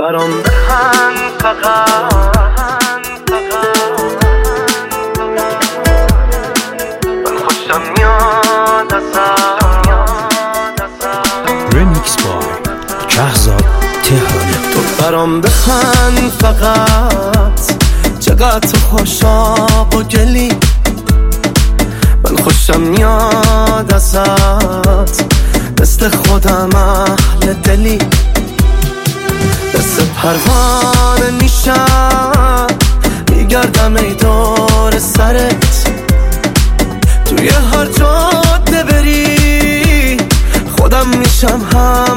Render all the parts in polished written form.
برام بخند فقط، من خوشم میاد ازت. ریمیکس بای شهزاد تهرانی. تو برام بخند فقط، چقدر تو خوشاب و گلی، من خوشم میاد ازت، مثل خودم اهل دلی، مثل پروانه میشم میگردم ای دور سرت، توی هر جاده بری خودم میشم هم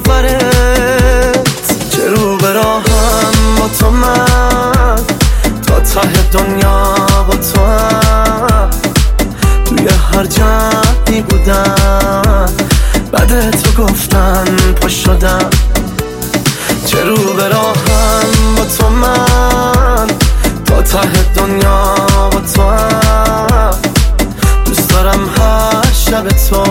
سفرت. چه رو به راهم با تو من، تا ته دنیا با تو هم، توی هر جمعی بودم بعد تو گفتن پا شدم. چه رو به راهم با تو من، تا ته دنیا با تو هم، دوست دارم هر شب تو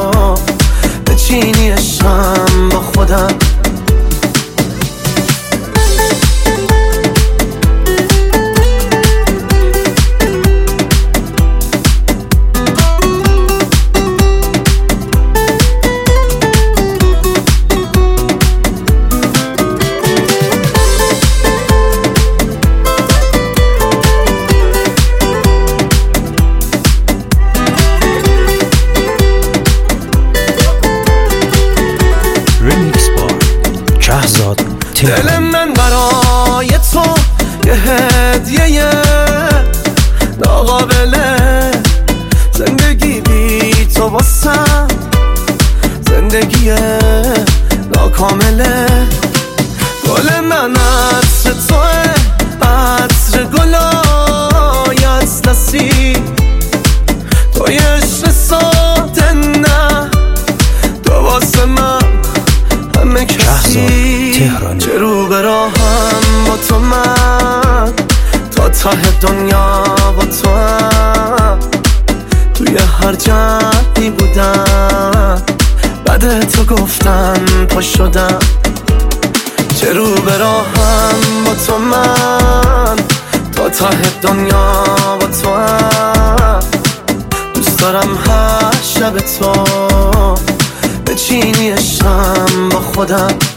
بچینی شم با خودم. دل من برای تو یه هدیه ناقابله، زندگی بی تو واسم زندگی ناکامله. گل من عطر توه، عطر گلای اطلسی، توی عشق ساده نه تو واسه من همه کسی. چه رو به راهم با تو من، تا ته دنیا با تو هم، توی هر جمعی بودم بعد تو گفتن پا شدم. چه رو به راهم با تو من، تا ته دنیا با تو هم، دوست دارم هر شب تو بچینی شم با خودم.